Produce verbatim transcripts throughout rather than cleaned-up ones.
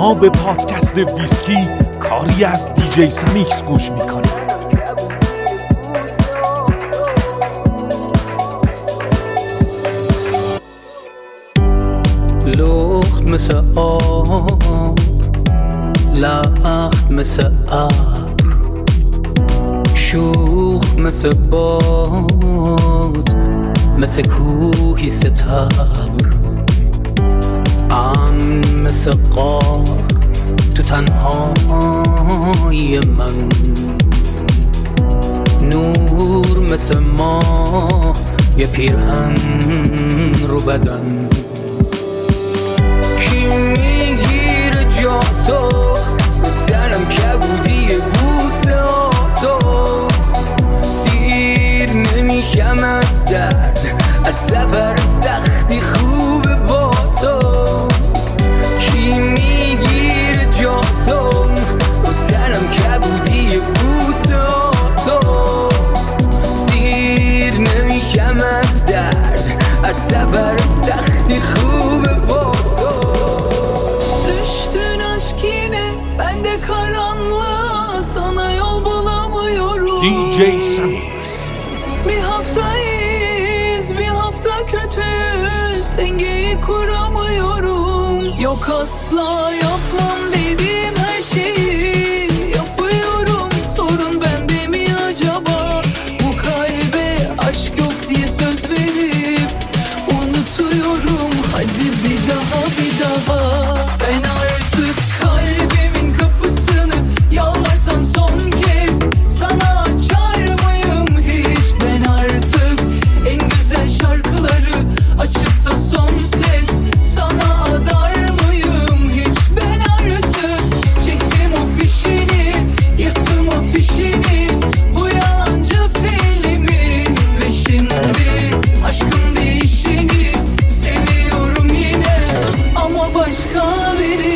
شما به پادکست ویسکی کاری از دیجی سامیکس گوش میکنید. لخت مثل آب، لخت مثل ابر، شوخ مثل باد، مثل کوهی ستبر، امن مثل غار تو تنهای من، نور مثل ماه یه پیرهن رو بدن. کی میگیره جا تو تنم کبودی بوسه تو، سیر نمیشم از درد، از سفر سختی خوبه با تو. کی میگیره جا تو تنم کبودی بوسه تو، سیر نمیشم از درد، از سفر سختی خوبه با تو. Düştün aşk yine, ben de karanlığa, sana yol bulamıyorum. دیجی سامیکس. Bir hafta iyiyiz, bir hafta kötüyüz, dengeyi kuramıyorum. Yok asla yapmam dediğim her şeyi yapıyorum. Sorun bende mi acaba? Bu kalbe aşk yok diye söz verip unutuyorum. Hadi bir daha bir daha. Ben artık kalbimin kapısını yalvarsan son kez sana açar mıyım hiç? Ben artık en güzel şarkıları açıp da son ses sana adar mıyım hiç? Ben artık çektim o fişini, yırttım o fişini, bu yalancı filmin ve şimdi aşkın değişini seviyorum yine ama başka birini.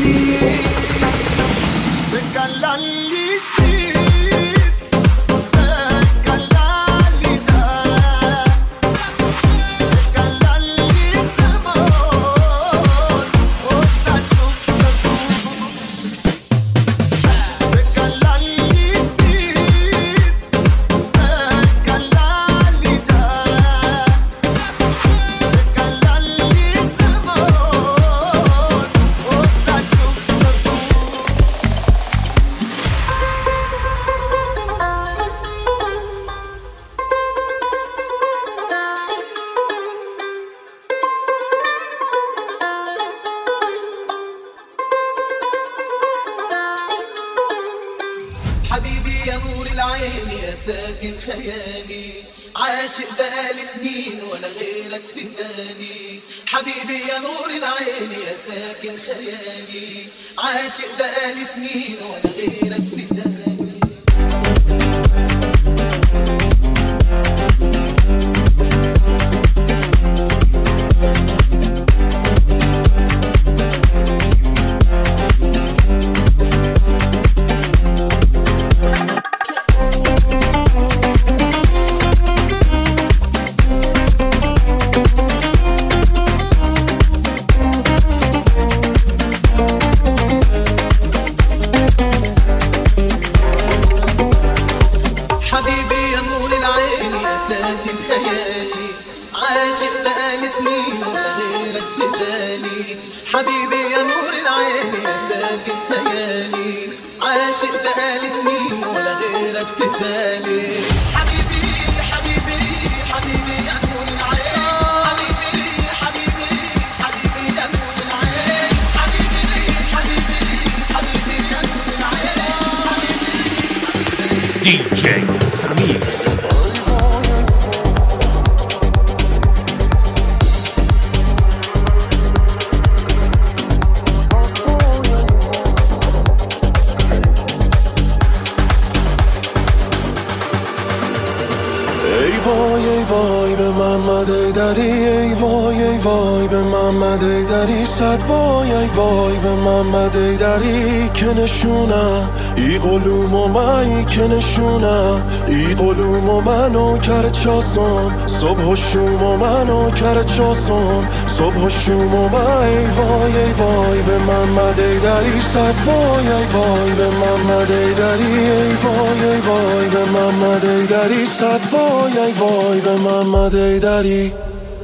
حبيبي يا نور العين يا ساكن خيالي، عاشق بقالي سنين ولا غيرك في بالي. حبيبي يا نور العين يا ساكن خيالي، عاشق بقالي سنين ولا غيرك في بالي. حبيبي يا نور العين يا ساكن خيالي، عاشق بقالي سنين ولا غيرك في بالي. حبيبي حبيبي حبيبي يا نور العين، حبيبي حبيبي حبيبي يا نور العين، حبيبي حبيبي حبيبي يا نور العين، حبيبي دیجی سامیکس. ای وای ای وای به محمد ایدری، صد وای ای وای به محمد ایدری که نشونم ای قلوم و مایی که نشونم، ای قلوم و منو کر چاسم، صبح و شوم و منو کر چاسم، صبح و شوم و من ای وای ای وای به محمد ایدری صد وای ای وای به محمد ایدری ای وای ای وای به محمد ایدری صد وای ای وای به محمد ایدری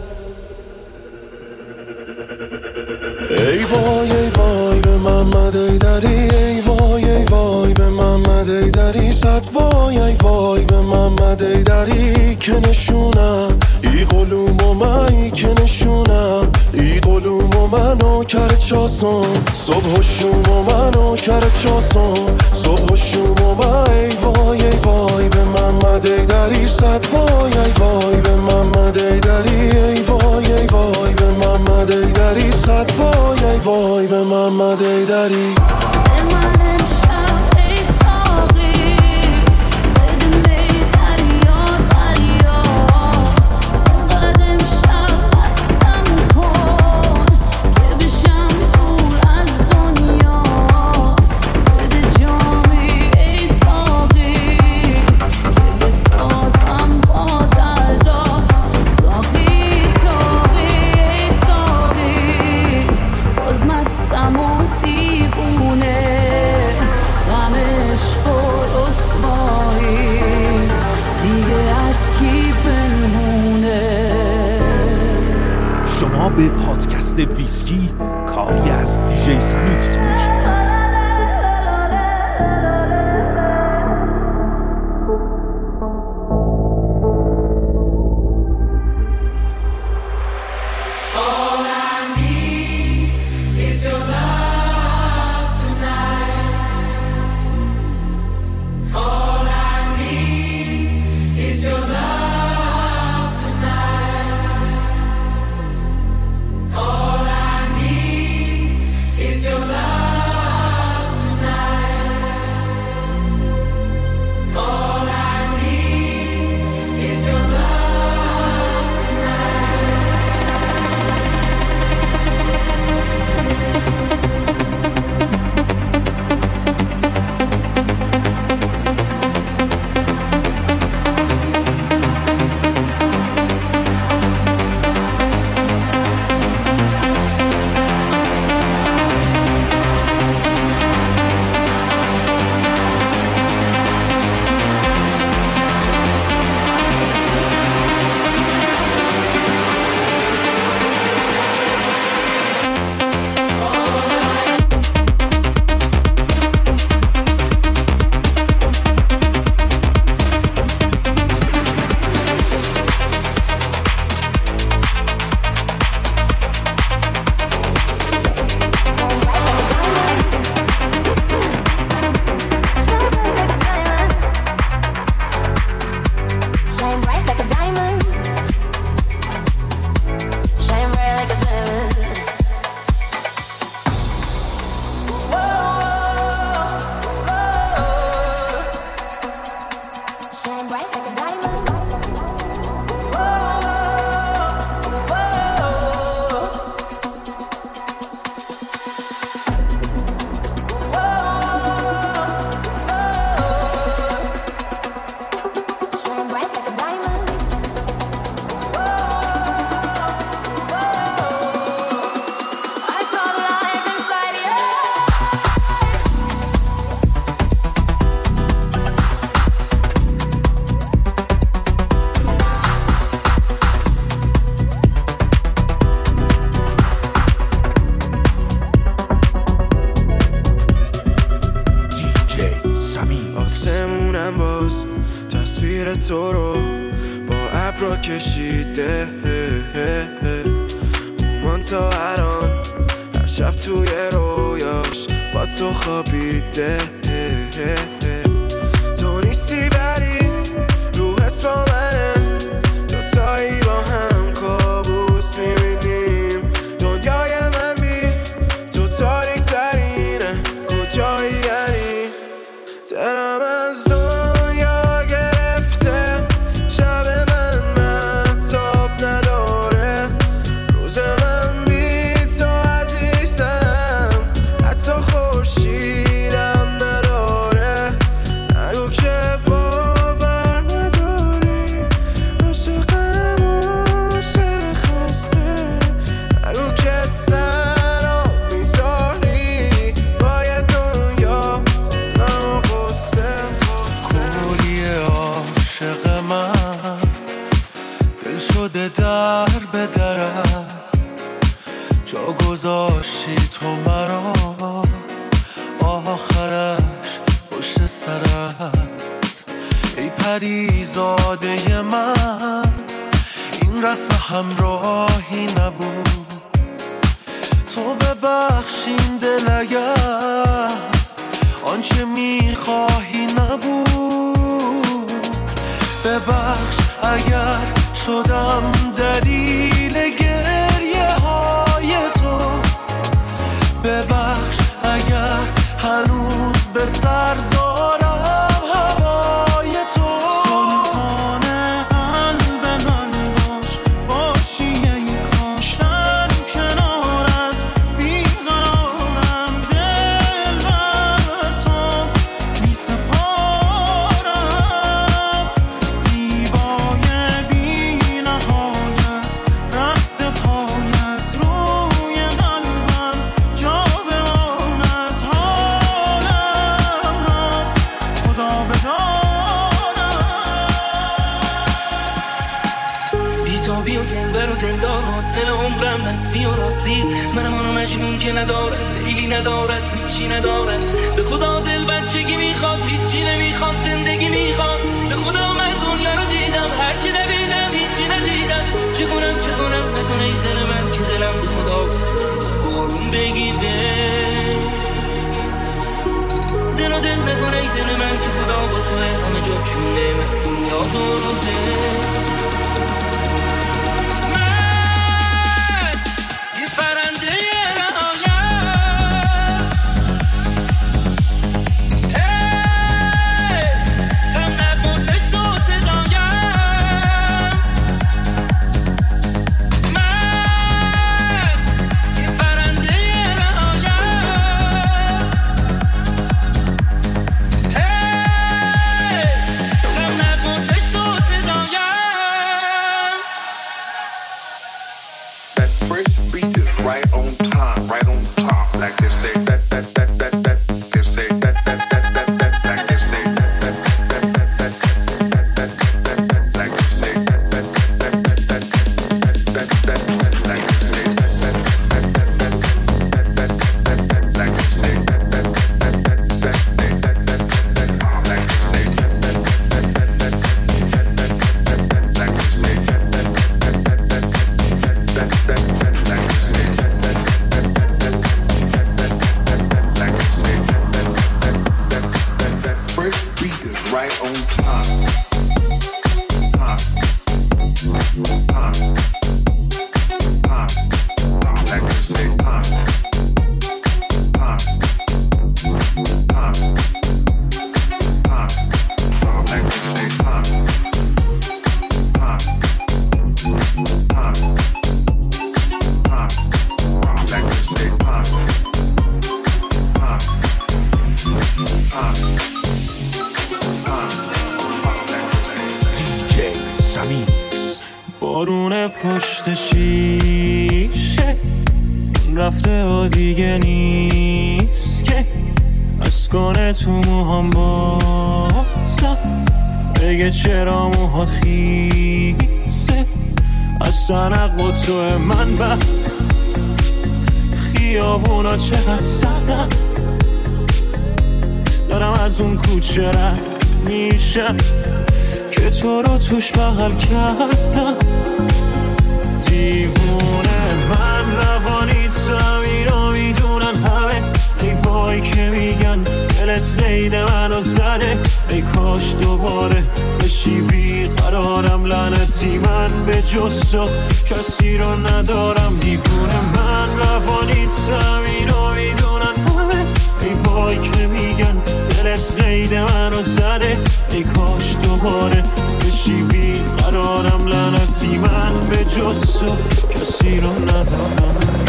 ای وای ای وای به محمد ایدری ای وای ای وای به محمد ایدری صد وای ای وای به محمد ایدری که نشونم، ای قلوم و مایی که نشونم، ای قلوم و منو کر چاسم، صبح و شوم و منو کر چاسم، صبح و شوم و من ای وای ای وای به محمد ایدری صد وای ای وای به محمد ایدری ای وای ای وای به محمد ایدری صد وای ای وای به محمد ایدری به پادکست ویسکی کاری از دیجی سامیکس گوش میکنید. تو رو با ابرا کشیده اومان تا الان هر شب توی رویاش با تو خوابیده تو نیستی بری روحت با منه دوتایی با هم کابوس میبینیم دنیای من بی تو تاریک ترینه کجایی یعنی دلم از دنیا گرفته شب من مهتاب نداره روز من بی تو عزیزم حتی خورشیدم نداره در به درت جا گذاشتی تو مرا، آخرش پشت سرت. ای پریزاده من این رسم همراهی نبود، تو ببخشین دل اگر آنچه میخواهی نبود. ببخش اگر شدم دلیل گریه های تو، ببخش اگر هنوز به سر دارم هوای تو. سلطان قلب من باش، باشی ای کاش در کنارت بیقرارم، دل بر تو می سپارم. زیبای بی نهایت رد پایت روی قلبم جا بماند، حالم را خدا بدارم. بیتابی و دلبر و دلدار حاصل عمرم بستی و راستی، منم آنو مجنون که ندارد لیلی ندارد هیچی ندارد. به خدا دل بچگی میخواد هیچی نمیخواد، زندگی میخواد. به خدا من دنیا رو دیدم هرچی نبیدم هیچی ندیدم. چه کنم چه کنم نکنه ای دل من که دلم به خدا بستم آروم بگیر دل دل و دل نکنه ای دل من که خدا با توه همه جا چونه من دنیا تو روزه. بارون پشت شیشه رفته و دیگه نیست که از کنه تو موهام بازم بگه چرا موهات خیسه. از سنق و تو من بعد خیابونا چقدر سردم، دارم از اون کوچه رد میشم که تو رو توش بغل کردم. دیوونه من روانی زمین رو میدونن همه، حیفایی که میگن دلت قید منو زده. ای کاش دوباره بشی بیقرارم، لعنتی من به جز تو کسی رو ندارم. دیوونه من روانی زمین رو میدونن همه، حیفایی که میگن دلت قید منو زده. ای کاش دوباره بشی بیقرارم، لعنتی من به جز تو کسی رو ندارم.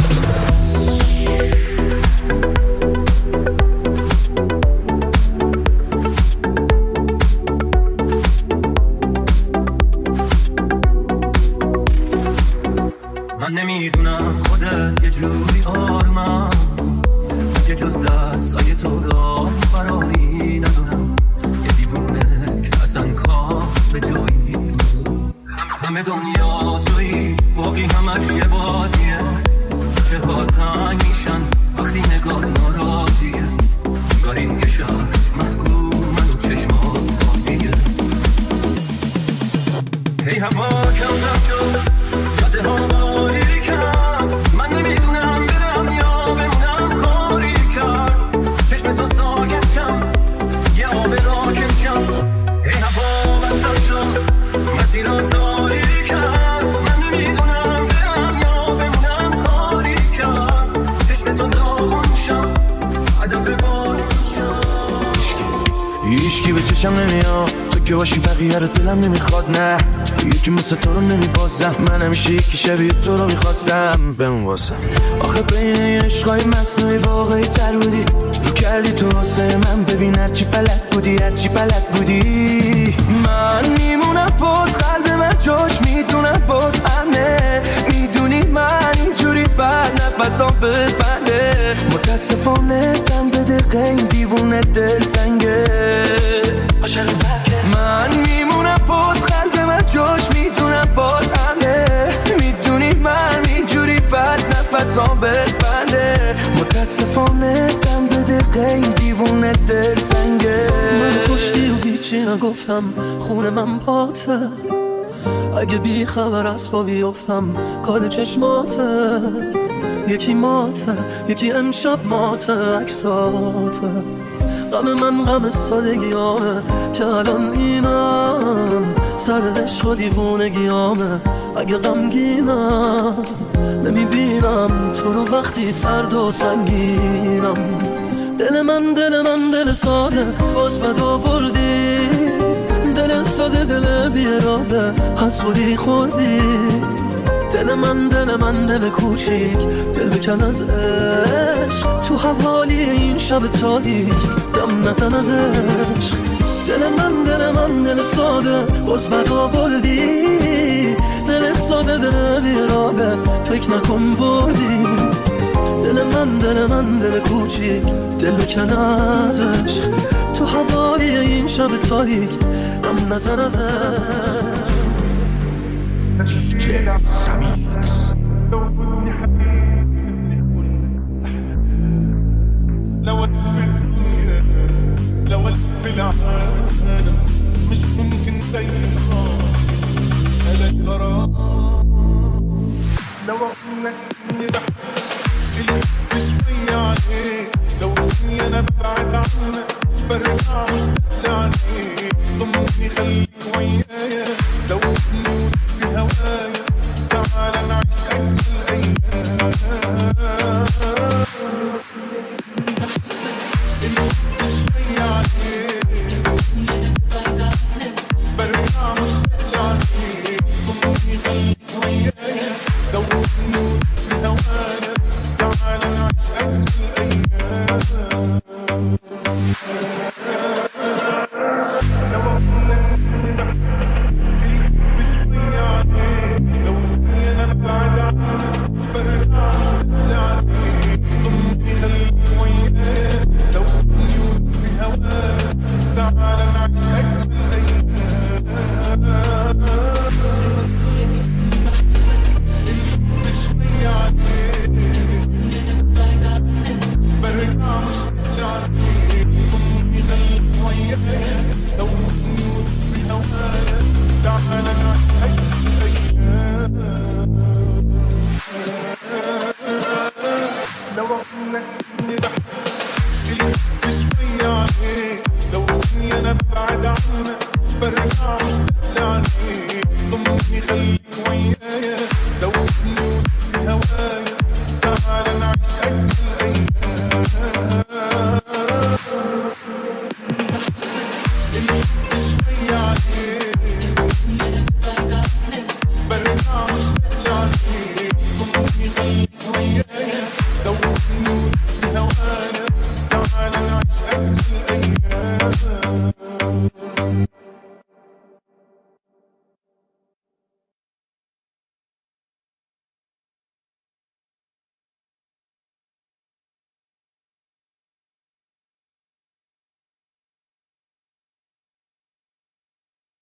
من نمیدونم خودت یه جوری آرومم که جز دستای تو را فراری ندونم. یه دیوونه که اصلا کار به جایی همه دنیا تویی، باقی همش یه بازیه چه ها تنگ میشن وقتی نگاه ناراضیه انگار این یه شهر محکوم منو چشمات خاصیه هی هوا کم تر شد شده هوایی کم من نمیدونم برم یا بمونم کاری کرد چشم تو ساکت شم یه آب راکت شم هی هوا بدتر شد مسیران تاری کرد من نمیدونم برم یا بمونم کاری کرد چشم تو داغون شم عدم ببار هیچکی به چشم نمیاد تو که باشی بقیه رو دلم نمیخواد نه یکی مثل تو رو نمیبازم من همیشه یکی شبیه تو رو میخواستم بمون واسم آخه بین این عشقای مصنوعی واقعی تر بودی رو کردی تو واسه من ببین هرچی بلد بودی هرچی بلد بودی من میمونم بود قلب من جاش میدونم بود امنه میدونی من اینجوری بعد نفسام بد بنده متاسفانه دم به دقیقه این دیوونه دل تنگه من میمونم بود قلب من جاش میدونم بود امنه میدونی من اینجوری بعد نفسام بد بنده متاسفانه دم به دقیقه این دیوونه دل تنگه من کشتی و هیچی نگفتم خونه من پاته اگه بی خبر از پا بیفتم کار چشماته یکی ماته یکی امشب ماته عکساته غم من غم سادگیامه که الان اینم سر عشق و دیوونگیامه اگه غمگینم نمیبینم تو رو وقتی سرد و سنگینم دل من دل من دل ساده باز بد آوردی دل ساده دل بیراده از خودی خوردی دل من دل من دل کوچیک دل بکن از عشق تو حوالی این شب تاریک دم نزن از عشق دل من دل من دل ساده باز بد آوردی دل ساده دل بیراده فکر نکن بردی دل من دل من دل کوچیک دل بکن از عشق تو حوالی این شب تاریک دم نزن از عشق دی جی سامیکس لو الدنيا لو الف العالم مش ممكن تيخا على الغرام لو انك شوية عليك لو اني انا ببعد عنك برجع مش